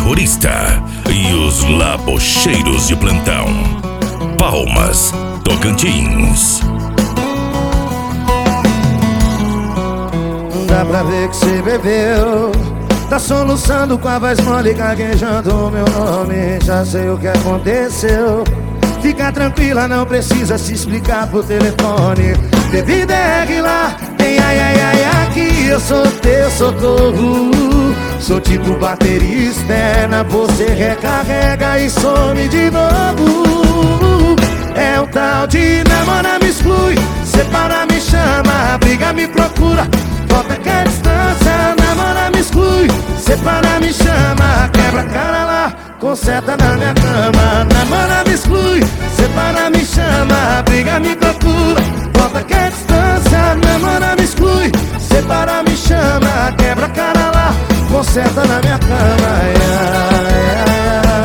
terrorista e os labocheiros de plantão. Palmas, Tocantins. Dá pra ver que cê bebeu, tá soluçando com a voz mole, gaguejando o meu nome. Já sei o que aconteceu. Fica tranquila, não precisa se explicar por telefone. Bebida é regular, tem ai ai ai aqui. Eu sou teu socorro, sou tipo bateria externa. Você recarrega e some de novo. É o tal de namora, me exclui, separa, me chama, briga, me procura, volta que é distância. Namora, me exclui, separa, me chama, quebra a cara lá, conserta na minha cama. Namora, me exclui, separa, me chama, briga, me procura, volta que é distância. Namora, me exclui, separa, me chama, quebra a cara lá, conserta na minha cama. Ai, ai, ai.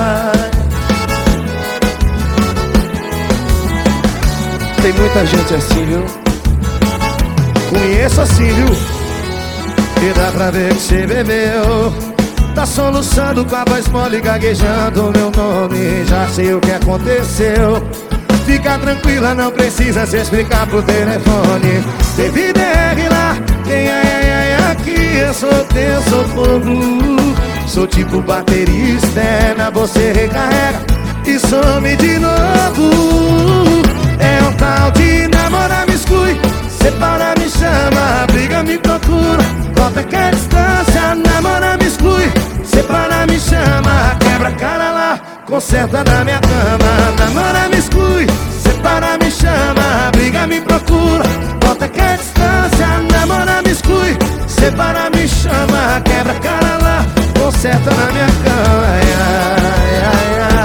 Tem muita gente assim, viu? Conheço assim, viu? E dá pra ver que cê bebeu, tá soluçando com a voz mole, gaguejando o meu nome. Já sei o que aconteceu. Fica tranquila, não precisa se explicar por telefone. Bebida é regular, tem ai ai ai aqui. Eu sou teu socorro, sou tipo bateria externa. Você recarrega e some de novo. É um tal de namora, me exclui, separa, me chama, briga, me procura, volta que é distância. Namora, me exclui, separa, me chama, quebra a cara lá, conserta na minha cama. Namora, me exclui, separa, me chama, briga, me procura, volta que é distância. Namora, me exclui, separa, me chama, quebra a cara lá, conserta na minha cama. Ai, ai, ai, ai.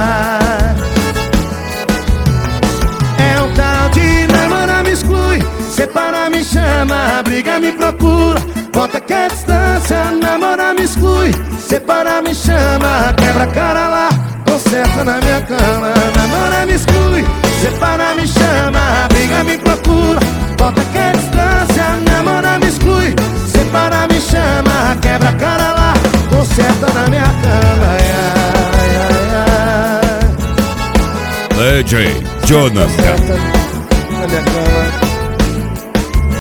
Separa, me chama, briga, me procura, volta que é distância. Namora, me exclui, separa, me chama, quebra a cara lá, conserta na minha cama. Namora, me exclui, separa, me chama, briga, me procura, volta que é distância. Namora, me exclui, separa, me chama, quebra a cara lá, conserta na minha cama. Ai, ai, ai. DJ Jonathan.